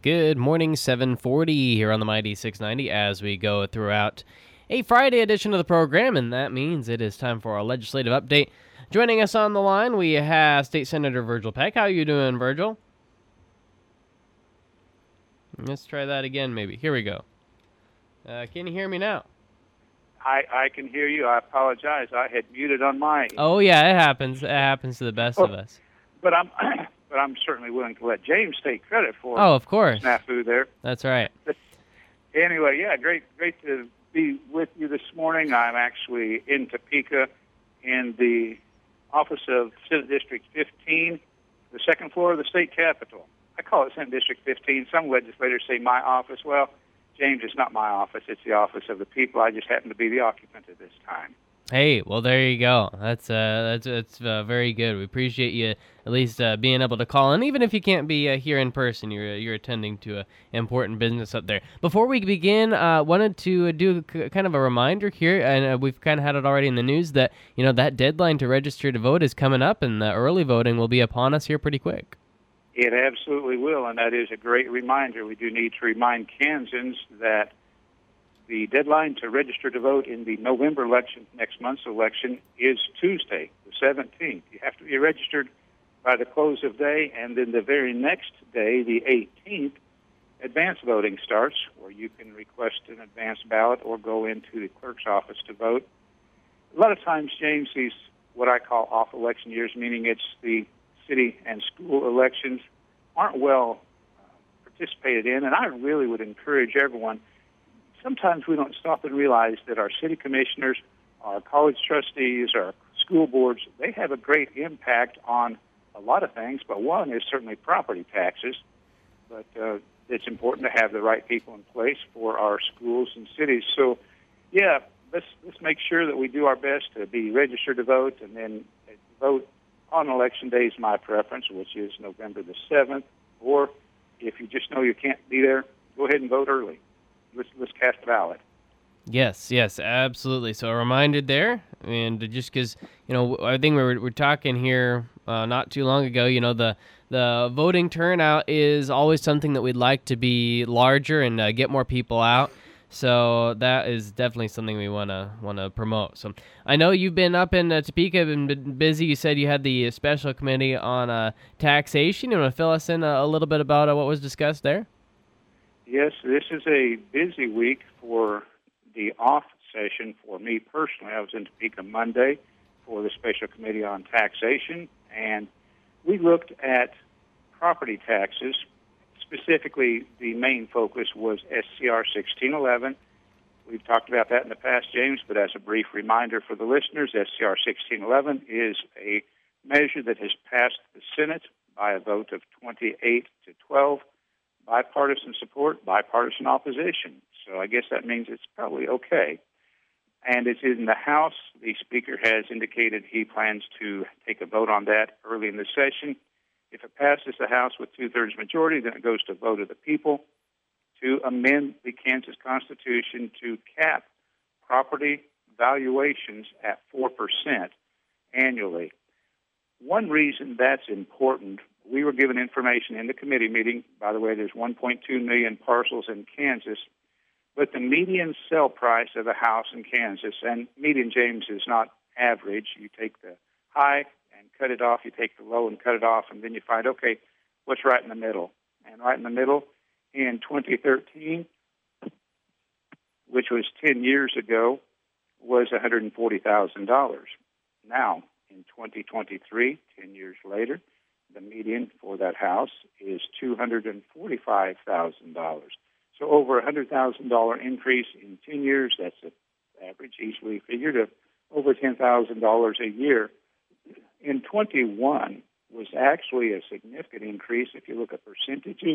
Good morning, 740 here on the Mighty 690 as we go throughout a Friday edition of the program, and that means it is time for our legislative update. Joining us on the line, we have State Senator Virgil Peck. How are you doing, Virgil? Let's try that again, maybe. Here we go. Can you hear me now? I can hear you. I apologize. I had muted on my end. Oh, yeah, it happens. It happens to the best of us. But I'm certainly willing to let James take credit for of course. snafu there. That's right. Anyway, yeah, great to be with you this morning. I'm actually in Topeka in the office of Senate District 15, the second floor of the state capitol. I call it Senate District 15. Some legislators say my office. Well, James, it's not my office. It's the office of the people. I just happen to be the occupant at this time. Hey, well, there you go. That's very good. We appreciate you at least being able to call in, even if you can't be here in person. You're attending to important business up there. Before we begin, wanted to do kind of a reminder here, and we've kind of had it already in the news that that deadline to register to vote is coming up, and the early voting will be upon us here pretty quick. It absolutely will, and that is a great reminder. We do need to remind Kansans that the deadline to register to vote in the November election, next month's election, is Tuesday, the 17th. You have to be registered by the close of day, and then the very next day, the 18th, advance voting starts, where you can request an advance ballot or go into the clerk's office to vote. A lot of times, James, these what I call off-election years, meaning it's the city and school elections, aren't well participated in, and I really would encourage everyone. Sometimes we don't stop and realize that our city commissioners, our college trustees, our school boards, they have a great impact on a lot of things, but one is certainly property taxes. But it's important to have the right people in place for our schools and cities. So, yeah, let's make sure that we do our best to be registered to vote, and then vote on election day is my preference, which is November the 7th. Or if you just know you can't be there, go ahead and vote early. Let's cast a ballot. Yes, absolutely. So a reminder there, and just because I think we're talking here not too long ago. The voting turnout is always something that we'd like to be larger and get more people out. So that is definitely something we want to promote. So I know you've been up in Topeka and been busy. You said you had the special committee on taxation. You want to fill us in a little bit about what was discussed there? Yes, this is a busy week for the off session for me personally. I was in Topeka Monday for the Special Committee on Taxation, and we looked at property taxes. Specifically, the main focus was SCR 1611. We've talked about that in the past, James, but as a brief reminder for the listeners, SCR 1611 is a measure that has passed the Senate by a vote of 28 to 12. Bipartisan support, bipartisan opposition. So I guess that means it's probably okay. And it's in the House. The Speaker has indicated he plans to take a vote on that early in the session. If it passes the House with two-thirds majority, then it goes to vote of the people to amend the Kansas Constitution to cap property valuations at 4% annually. One reason that's important, we were given information in the committee meeting. By the way, there's 1.2 million parcels in Kansas, but the median sale price of a house in Kansas, and median, James, is not average. You take the high and cut it off, you take the low and cut it off, and then you find, okay, what's right in the middle? And right in the middle, in 2013, which was 10 years ago, was $140,000. Now, in 2023, 10 years later, the median for that house is $245,000. So over a $100,000 increase in 10 years. That's an average, easily figured, of over $10,000 a year. In 21 was actually a significant increase if you look at percentages.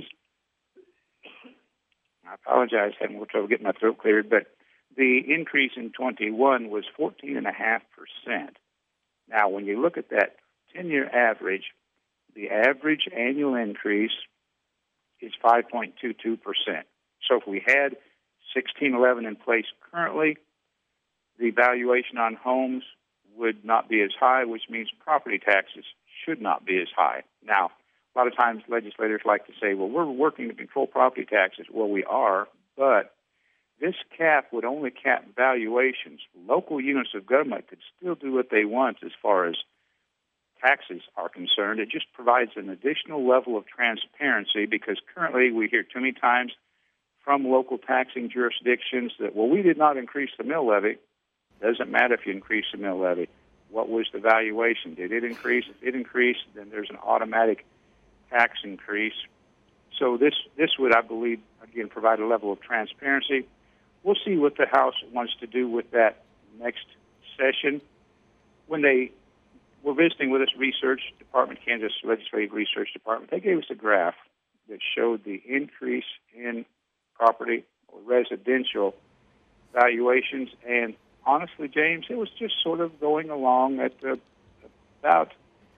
I apologize, having a little trouble getting my throat cleared, but the increase in 21 was 14.5%. Now, when you look at that 10-year average, the average annual increase is 5.22%. So if we had 1611 in place currently, the valuation on homes would not be as high, which means property taxes should not be as high. Now, A lot of times legislators like to say, well, we're working to control property taxes. Well, we are, but this cap would only cap valuations. Local units of government could still do what they want as far as taxes are concerned. It just provides an additional level of transparency because currently we hear too many times from local taxing jurisdictions that, well, we did not increase the mill levy. Doesn't matter if you increase the mill levy. What was the valuation? Did it increase? If it increased, then there's an automatic tax increase. So this would, I believe, again, provide a level of transparency. We'll see what the House wants to do with that next session. When they were visiting with us, Research Department, Kansas Legislative Research Department, they gave us a graph that showed the increase in property or residential valuations. And honestly, James, it was just sort of going along at about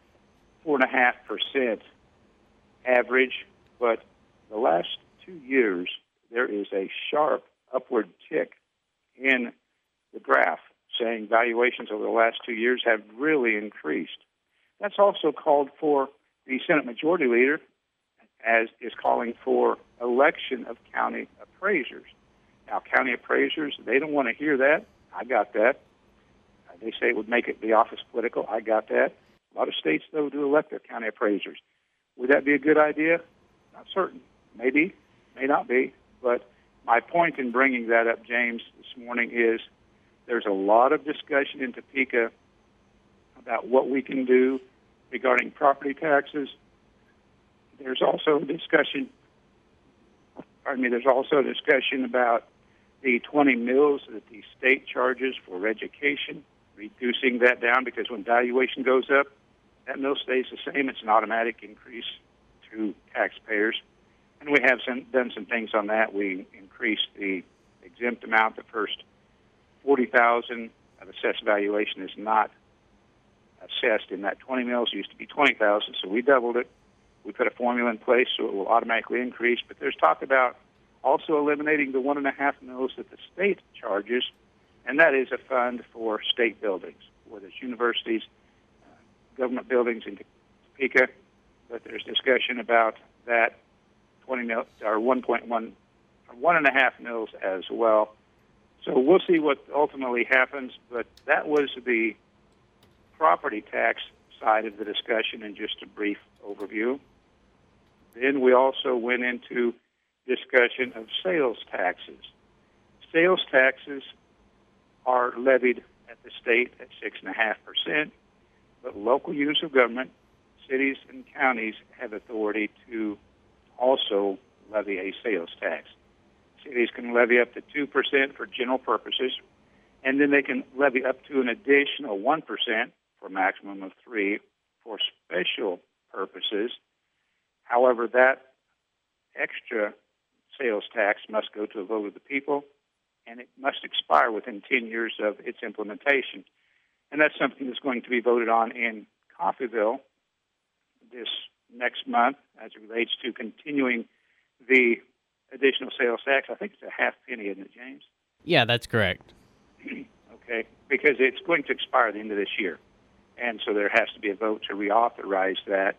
4.5% average. But the last 2 years, there is a sharp upward tick in the graph, saying valuations over the last 2 years have really increased. That's also called for the Senate Majority Leader, as is calling for election of county appraisers. Now, county appraisers, they don't want to hear that. I got that. They say it would make the office political. I got that. A lot of states, though, do elect their county appraisers. Would that be a good idea? Not certain. Maybe, may not be. But my point in bringing that up, James, this morning is there's a lot of discussion in Topeka about what we can do regarding property taxes. There's also a discussion about the 20 mills that the state charges for education, reducing that down because when valuation goes up, that mill stays the same. It's an automatic increase to taxpayers. And we have done some things on that. We increased the exempt amount. The first $40,000 of assessed valuation is not assessed in that 20 mills. It used to be $20,000, so we doubled it. We put a formula in place so it will automatically increase. But there's talk about also eliminating the 1.5 mills that the state charges, and that is a fund for state buildings, whether it's universities, government buildings in Topeka. But there's discussion about that 20 mil or 1.1 or 1.5 mills as well. So we'll see what ultimately happens. But that was the property tax side of the discussion in just a brief overview. Then we also went into discussion of sales taxes. Sales taxes are levied at the state at 6.5%, but local units of government, cities and counties, have authority to also levy a sales tax. Cities can levy up to 2% for general purposes, and then they can levy up to an additional 1% for a maximum of 3% for special purposes. However, that extra sales tax must go to a vote of the people, and it must expire within 10 years of its implementation. And that's something that's going to be voted on in Coffeyville this next month as it relates to continuing the additional sales tax. I think it's a half penny, isn't it, James? Yeah, that's correct. Okay, because it's going to expire at the end of this year. And so there has to be a vote to reauthorize that.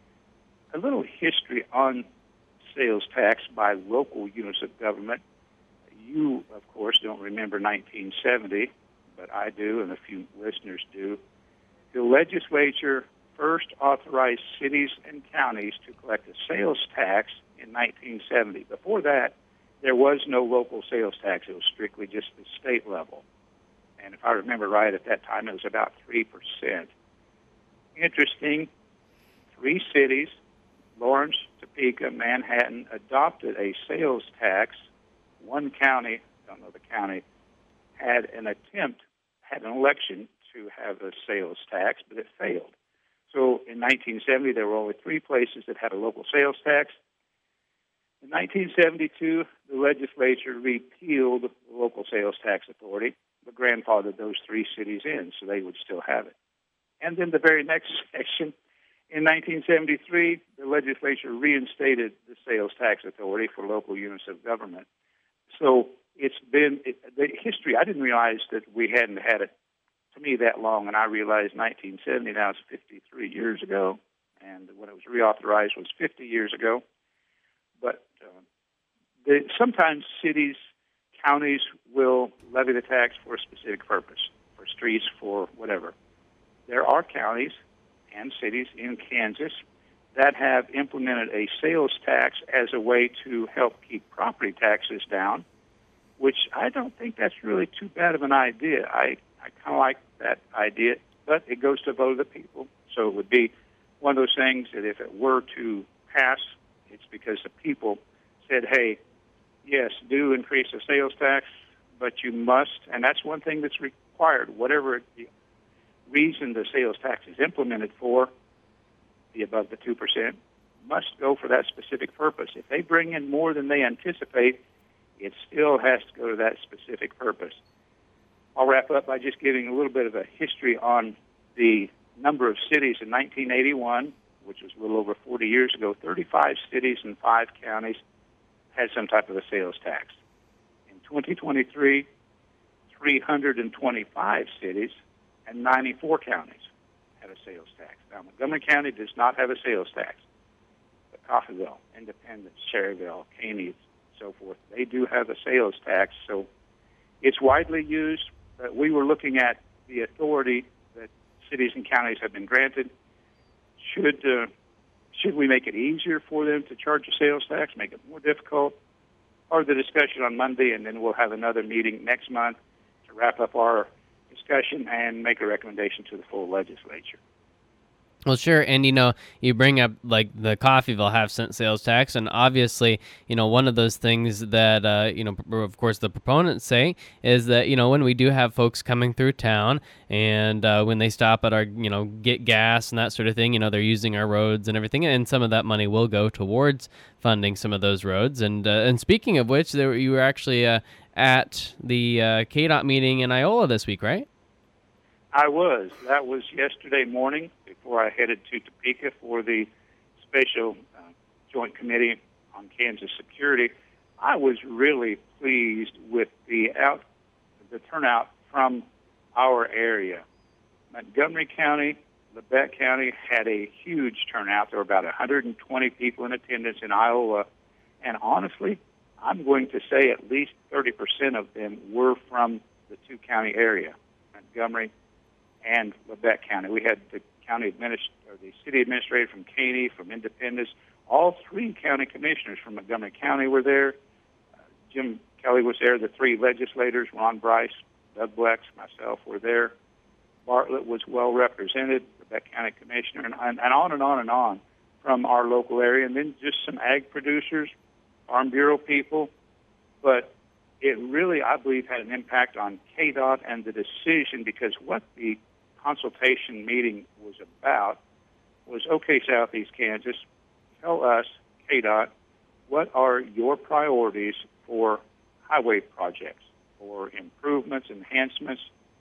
A little history on sales tax by local units of government. You, of course, don't remember 1970, but I do, and a few listeners do. The legislature first authorized cities and counties to collect a sales tax in 1970. Before that, there was no local sales tax. It was strictly just the state level. And if I remember right, at that time, it was about 3%. Interesting, 3 cities, Lawrence, Topeka, Manhattan, adopted a sales tax. One county, don't know the county, had an election to have a sales tax, but it failed. So in 1970, there were only 3 places that had a local sales tax. In 1972, the legislature repealed the local sales tax authority, but grandfathered those 3 cities in, so they would still have it. And then the very next section, in 1973, the legislature reinstated the sales tax authority for local units of government. So it's been the history. I didn't realize that we hadn't had it, to me, that long, and I realized 1970 now is 53 years ago. and when it was reauthorized was 50 years ago. But sometimes cities, counties will levy the tax for a specific purpose, for streets, for whatever. There are counties and cities in Kansas that have implemented a sales tax as a way to help keep property taxes down, which I don't think that's really too bad of an idea. I kind of like that idea, but it goes to a vote of the people. So it would be one of those things that if it were to pass, it's because the people said, hey, yes, do increase the sales tax, but you must, and that's one thing that's required, whatever the reason the sales tax is implemented for, be above the 2%, must go for that specific purpose. If they bring in more than they anticipate, it still has to go to that specific purpose. I'll wrap up by just giving a little bit of a history on the number of cities. In 1981, which was a little over 40 years ago, 35 cities and 5 counties had some type of a sales tax. In 2023, 325 cities and 94 counties have a sales tax. Now, Montgomery County does not have a sales tax, but Coffeyville, Independence, Cherryville, Caney, so forth, they do have a sales tax. So it's widely used, but we were looking at the authority that cities and counties have been granted. Should we make it easier for them to charge a sales tax, make it more difficult? Or the discussion on Monday, and then we'll have another meeting next month to wrap up our discussion and make a recommendation to the full legislature. Well, sure, and you bring up like the Coffeyville half-cent sales tax, and obviously, one of those things that of course, the proponents say is that when we do have folks coming through town, and when they stop at our get gas and that sort of thing, they're using our roads and everything, and some of that money will go towards funding some of those roads. And speaking of which, you were actually at the KDOT meeting in Iola this week, right? I was. That was yesterday morning before I headed to Topeka for the special Joint Committee on Kansas Security. I was really pleased with the turnout from our area. Montgomery County, Labette County had a huge turnout. There were about 120 people in attendance in Iola. And honestly, I'm going to say at least 30% of them were from the two-county area, Montgomery and Labette County. We had the the city administrator from Caney, from Independence. All 3 county commissioners from Montgomery County were there. Jim Kelly was there. The 3 legislators, Ron Bryce, Doug Blex, myself, were there. Bartlett was well represented, the Labette County commissioner, and on and on and on from our local area. And then just some ag producers, Farm Bureau people. But it really, I believe, had an impact on KDOT and the decision, because what the consultation meeting was about was, okay, Southeast Kansas, tell us, KDOT, what are your priorities for highway projects, for improvements, enhancements,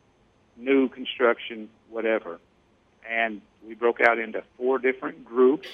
new construction, whatever. And we broke out into 4 different groups.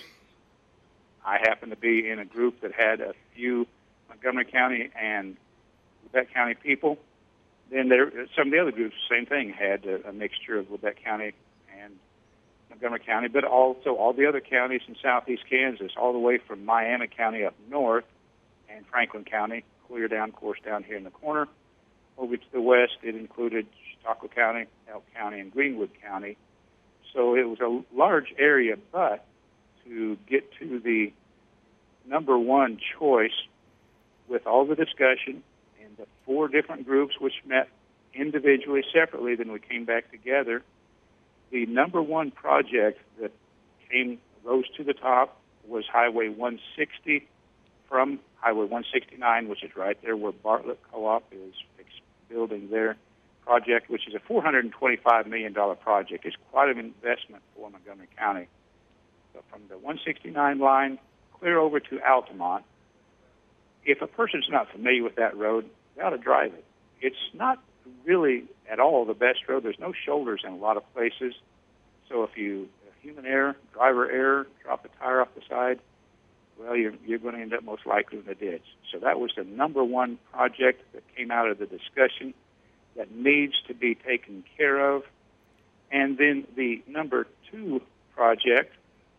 I happen to be in a group that had a few Montgomery County and Labette County people. Then some of the other groups, same thing, had a mixture of Labette County and Montgomery County, but also all the other counties in southeast Kansas, all the way from Miami County up north and Franklin County, clear down, course, down here in the corner. Over to the west, it included Chautauqua County, Elk County, and Greenwood County. So it was a large area, but to get to the number one choice with all the discussion, the 4 different groups which met individually, separately, then we came back together. The number one project that rose to the top was Highway 160 from Highway 169, which is right there where Bartlett Co-op is building their project, which is a $425 million project. It's quite an investment for Montgomery County. So from the 169 line clear over to Altamont, if a person's not familiar with that road, they ought to drive it. It's not really at all the best road. There's no shoulders in a lot of places. So if human error, driver error, drop a tire off the side, well, you're going to end up most likely in the ditch. So that was the number one project that came out of the discussion that needs to be taken care of. And then the number 2 project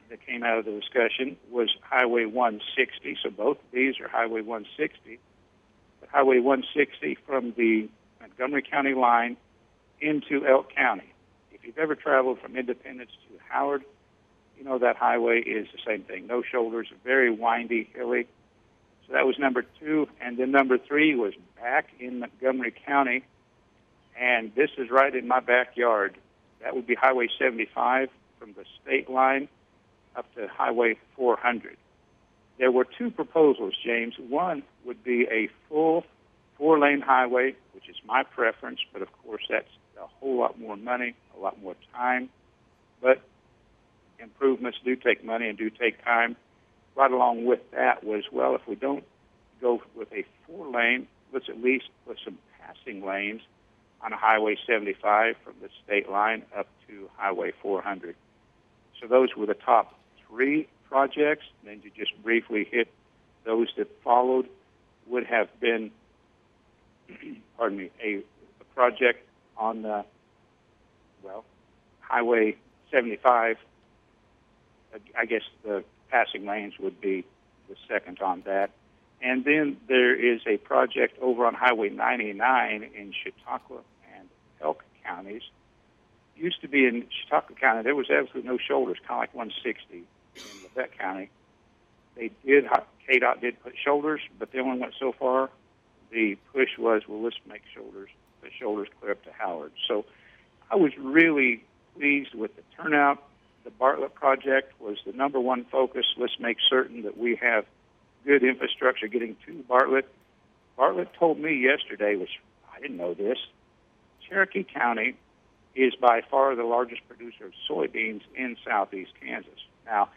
that came out of the discussion was Highway 160. So both of these are Highway 160. But Highway 160 from the Montgomery County line into Elk County. If you've ever traveled from Independence to Howard, you know that highway is the same thing. No shoulders, very windy, hilly. So that was number 2. And then number 3 was back in Montgomery County. And this is right in my backyard. That would be Highway 75 from the state line up to Highway 400. There were 2 proposals, James. One would be a full 4-lane highway, which is my preference, but of course that's a whole lot more money, a lot more time. But improvements do take money and do take time. Right along with that was, well, if we don't go with a 4-lane, let's at least put some passing lanes on Highway 75 from the state line up to Highway 400. So those were the top 3 projects. And then to just briefly hit those that followed would have been, pardon me, a project on the, Highway 75. I guess the passing lanes would be the second on that. And then there is a project over on Highway 99 in Chautauqua and Elk counties. Used to be in Chautauqua County, there was absolutely no shoulders, kind of like 160 in Labette County. KDOT did put shoulders, but they only went so far. The push was, well, let's make the shoulders clear up to Howard. So I was really pleased with the turnout. The Bartlett project was the number 1 focus. Let's make certain that we have good infrastructure getting to Bartlett. Bartlett told me yesterday, which I didn't know this, Cherokee County is by far the largest producer of soybeans in southeast Kansas. Now,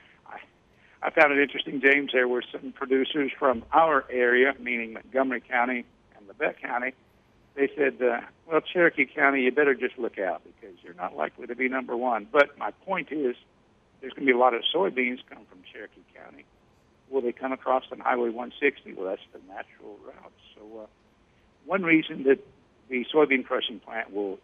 I found it interesting, James, there were some producers from our area, meaning Montgomery County and Labette County. They said, well, Cherokee County, you better just look out because you're not likely to be number 1. But my point is, there's going to be a lot of soybeans come from Cherokee County. Will they come across on Highway 160? Well, that's the natural route. So one reason that the soybean crushing plant will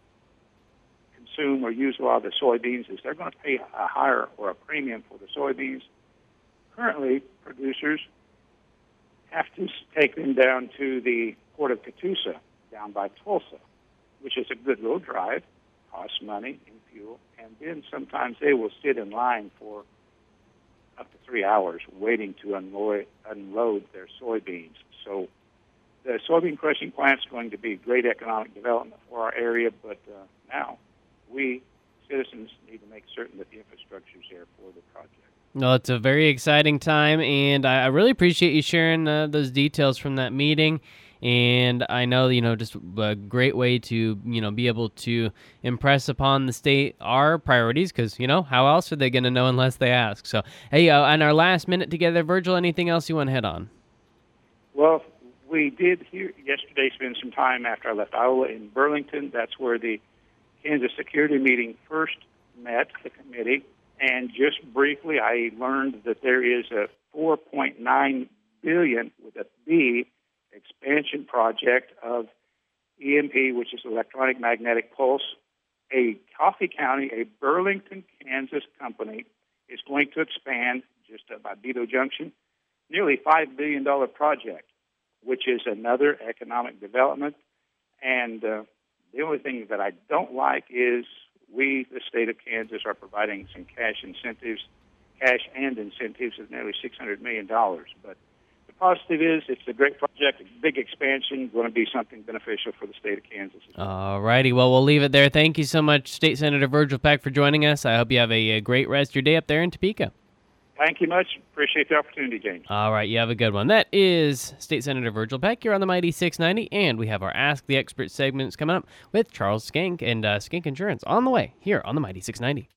consume or use a lot of the soybeans is they're going to pay a higher or a premium for the soybeans. Currently, producers have to take them down to the Port of Catoosa, down by Tulsa, which is a good little drive, costs money and fuel, and then sometimes they will sit in line for up to 3 hours waiting to unload their soybeans. So the soybean crushing plant is going to be great economic development for our area, but now we citizens need to make certain that the infrastructure is there for the project. No, it's a very exciting time, and I really appreciate you sharing those details from that meeting. And I know, just a great way to, be able to impress upon the state our priorities because, how else are they going to know unless they ask? So, hey, on our last minute together, Virgil, anything else you want to hit on? Well, we did yesterday spend some time after I left Iowa in Burlington. That's where the Kansas Security Meeting first met, the committee. And just briefly, I learned that there is a $4.9 billion with a B expansion project of EMP, which is electronic magnetic pulse. A Coffee County, a Burlington, Kansas company is going to expand just by Beto Junction, nearly $5 billion project, which is another economic development. And the only thing that I don't like is we, the state of Kansas, are providing some cash and incentives of nearly $600 million. But the positive is it's a great project, a big expansion, going to be something beneficial for the state of Kansas. All righty. Well, we'll leave it there. Thank you so much, State Senator Virgil Peck, for joining us. I hope you have a great rest of your day up there in Topeka. Thank you much. Appreciate the opportunity, James. All right, you have a good one. That is State Senator Virgil Peck. You're on the Mighty 690, and we have our Ask the Expert segments coming up with Charles Skink and Skink Insurance on the way here on the Mighty 690.